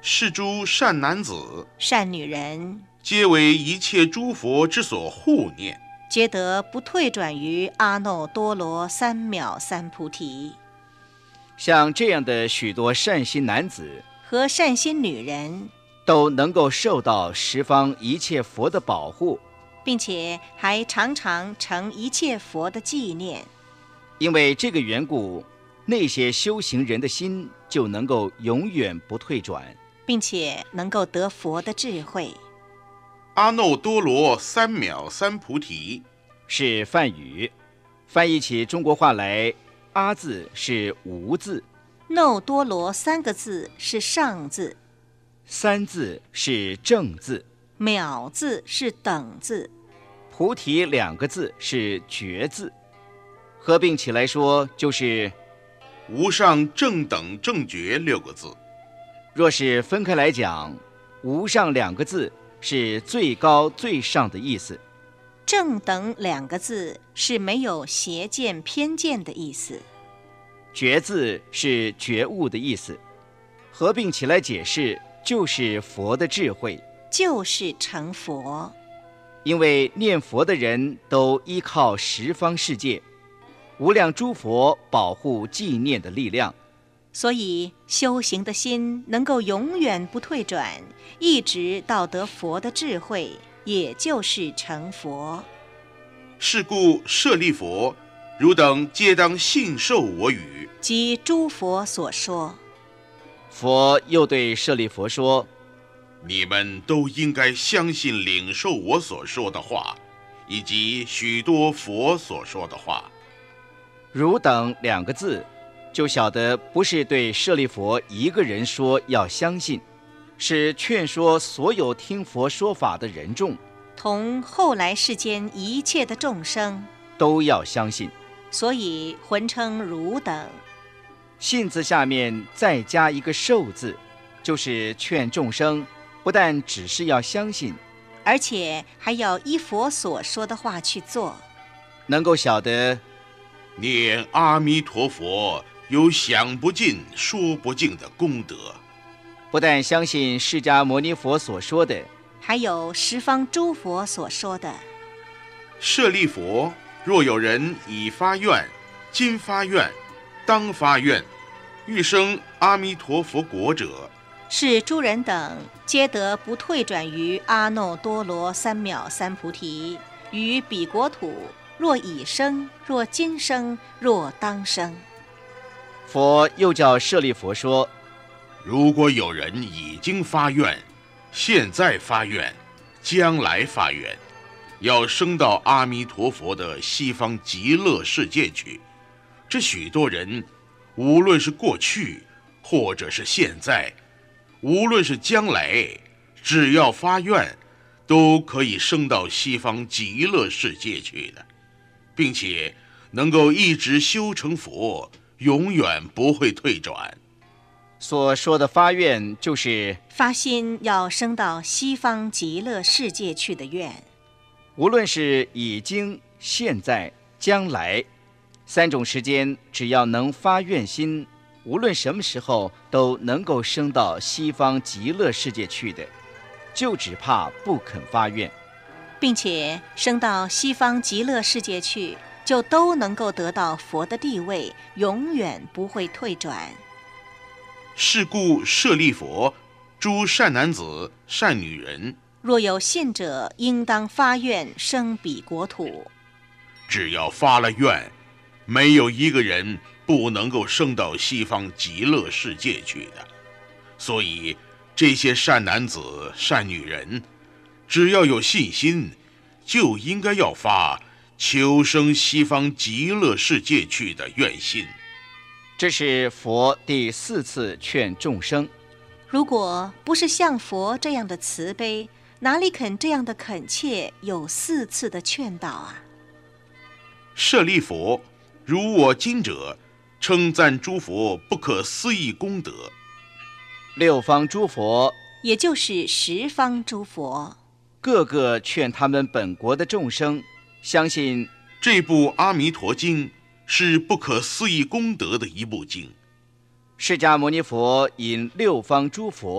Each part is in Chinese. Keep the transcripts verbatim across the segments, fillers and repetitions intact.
是诸善男子、 善女人， 皆为一切诸佛之所护念， 皆得不退转于阿耨多罗三藐三菩提。 像这样的许多善心男子和善心女人， 都能够受到十方一切佛的保护， 并且还常常成一切佛的纪念。 因为这个缘故，那些修行人的心就能够永远不退转， 并且能够得佛的智慧。 阿耨多罗三藐三菩提是梵语，翻译起中国话来，阿字是无字， 耨多罗三个字是上字， 三字是正字， 藐字是等字， 菩提两个字是觉字，合并起来说就是无上正等正觉六个字。 若是分开来讲，无上两个字是最高最上的意思， 正等两个字是没有邪见偏见的意思， 觉字是觉悟的意思，合并起来解释就是佛的智慧， 就是成佛。 因为念佛的人都依靠十方世界无量诸佛保护纪念的力量， 所以修行的心能够永远不退转，一直到得佛的智慧，也就是成佛。 是故舍利弗，汝等皆当信受我语， 即诸佛所说。 佛又对舍利弗说， 你们都应该相信领受我所说的话，以及许多佛所说的话。 汝等两个字就晓得不是对舍利弗一个人说要相信，是劝说所有听佛说法的人众， 同后来世间一切的众生都要相信， 所以混称汝等。 信字下面再加一个受字，就是劝众生不但只是要相信， 而且还要依佛所说的话去做， 能够晓得念阿弥陀佛有享不尽说不尽的功德。 不但相信释迦牟尼佛所说的， 还有十方诸佛所说的。 舍利弗，若有人已发愿，今发愿，当发愿，欲生阿弥陀佛国者， 是诸人等皆得不退转于阿耨多罗三藐三菩提，于彼国土，若已生，若今生，若当生。 佛又叫舍利弗说， 如果有人已经发愿，现在发愿，将来发愿，要升到阿弥陀佛的西方极乐世界去，这许多人无论是过去或者是现在，无论是将来，只要发愿，都可以升到西方极乐世界去的，并且能够一直修成佛，永远不会退转。 所说的发愿就是发心要升到西方极乐世界去的愿。 无论是已经、现在、将来三种时间，只要能发愿心，无论什么时候都能够升到西方极乐世界去的，就只怕不肯发愿， 并且升到西方极乐世界去，就都能够得到佛的地位，永远不会退转。 是故舍利弗，诸善男子、善女人， 若有信者，应当发愿生彼国土。 只要发了愿，没有一个人不能够升到西方极乐世界去的。所以这些善男子、善女人，只要有信心，就应该要发求生西方极乐世界去的愿心。 这是佛第四次劝众生。 如果不是像佛这样的慈悲，哪里肯这样的恳切有四次的劝导啊？ 舍利弗，如我今者，称赞诸佛不可思议功德。 六方诸佛， 也就是十方诸佛， 个个劝他们本国的众生相信这部《阿弥陀经》是不可思议功德的一部经。 释迦牟尼佛引六方诸佛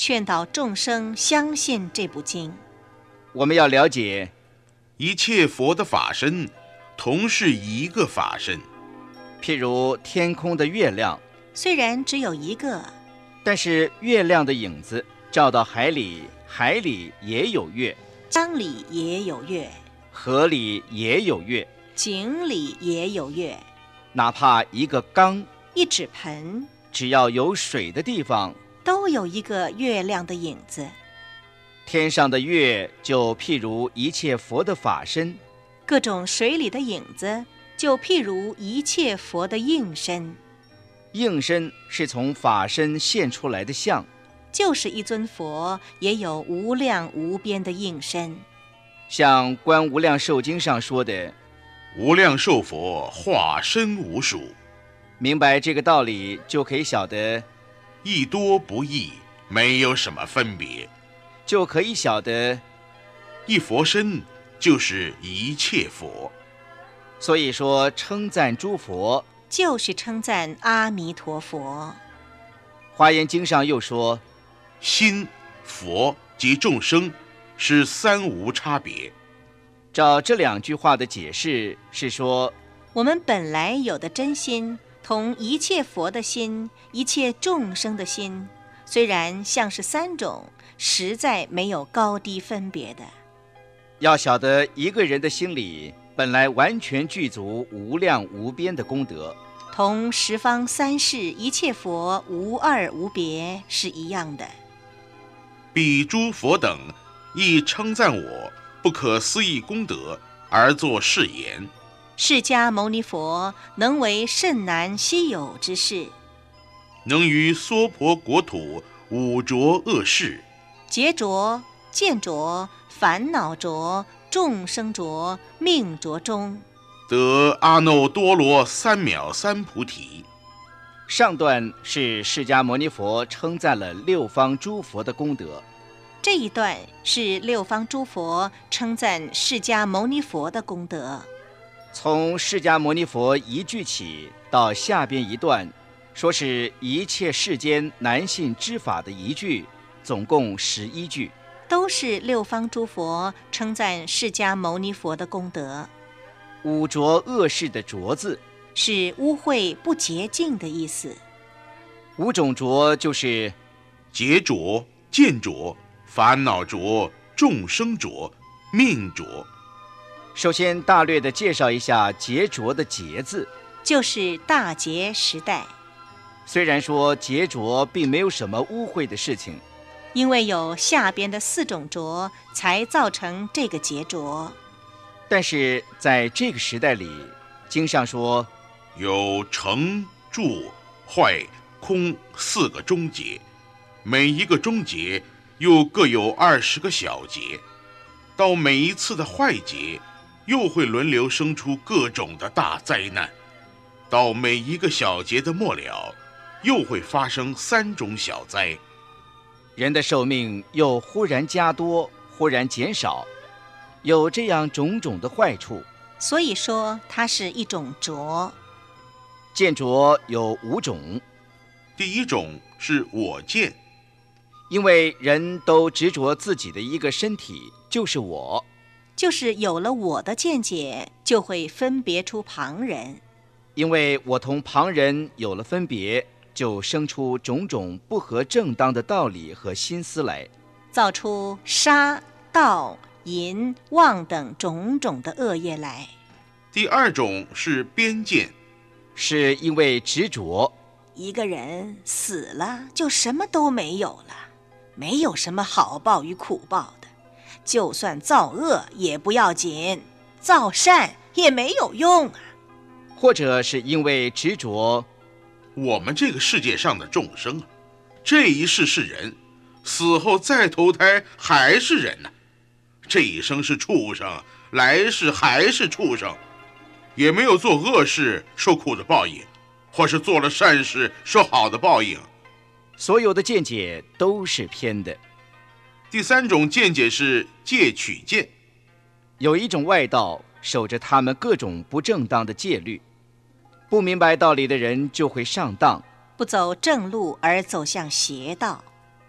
劝导众生相信这部经。 我们要了解， 一切佛的法身同是一个法身。 譬如天空的月亮， 虽然只有一个， 但是月亮的影子照到海里，海里也有月； 江里也有月， 河里也有月， 井里也有月。 哪怕一个缸、 一纸盆， 只要有水的地方， 都有一个月亮的影子。 天上的月就譬如一切佛的法身， 各种水里的影子就譬如一切佛的应身。 应身是从法身现出来的相， 就是一尊佛也有无量无边的应身。 像《观无量寿经》上说的， 无量寿佛化身无数。 明白这个道理，就可以晓得亦多不异，没有什么分别。 就可以晓得一佛身就是一切佛。 所以说称赞诸佛， 就是称赞阿弥陀佛。 华严经上又说， 心、佛及众生是三无差别。 照这两句话的解释是说， 我们本来有的真心同一切佛的心、一切众生的心，虽然像是三种，实在没有高低分别的。 要晓得一个人的心里本来完全具足无量无边的功德， 同十方三世一切佛无二无别是一样的。 彼诸佛等亦称赞我不可思议功德，而作是言： 释迦牟尼佛能为甚难稀有之事， 能于娑婆国土五浊恶世、 劫浊、见浊、烦恼浊、众生浊、命浊中， 得阿耨多罗三藐三菩提。 上段是释迦牟尼佛称赞了六方诸佛的功德， 这一段是六方诸佛称赞释迦牟尼佛的功德。 从释迦牟尼佛一句起到下边一段，说是一切世间难信之法的一句，总共十一句， 都是六方诸佛称赞释迦牟尼佛的功德。 五浊恶世的浊字是污秽不洁净的意思。 五种浊就是劫浊、见浊、烦恼浊、众生浊、命浊。 首先大略地介绍一下劫浊的劫字， 就是大劫时代。 虽然说劫浊并没有什么污秽的事情， 因为有下边的四种浊，才造成这个劫浊。 但是在这个时代里，经上说有成、住、坏、空四个中劫，每一个中劫又各有二十个小劫，到每一次的坏劫又会轮流生出各种的大灾难，到每一个小劫的末了又会发生三种小灾。 人的寿命又忽然加多，忽然减少，有这样种种的坏处。 所以说它是一种浊。 见浊有五种。 第一种是我见， 因为人都执着自己的一个身体就是我， 就是有了我的见解，就会分别出旁人。 因为我同旁人有了分别，就生出种种不合正当的道理和心思来， 造出杀、盗、淫、妄等种种的恶业来。 第二种是边见， 是因为执着。 一个人死了就什么都没有了，没有什么好报与苦报的，就算造恶也不要紧，造善也没有用啊。 或者是因为执着， 我们这个世界上的众生，这一世是人，死后再投胎还是人呢、啊？这一生是畜生，来世还是畜生，也没有做恶事受苦的报应，或是做了善事受好的报应。 所有的见解都是偏的。 第三种见解是戒取见， 有一种外道守着他们各种不正当的戒律，不明白道理的人就会上当， 不走正路而走向邪道。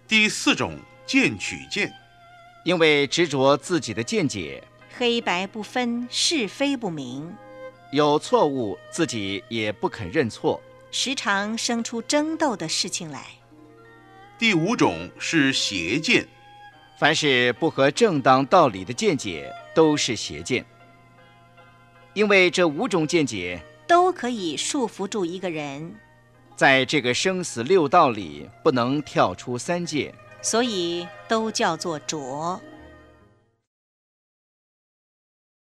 第四种见取见， 因为执着自己的见解， 黑白不分，是非不明， 有错误自己也不肯认错， 时常生出争斗的事情来。 第五种是邪见， 凡是不合正当道理的见解都是邪见。因为这五种见解都可以束缚住一个人， 在这个生死六道里不能跳出三界， 所以都叫做浊。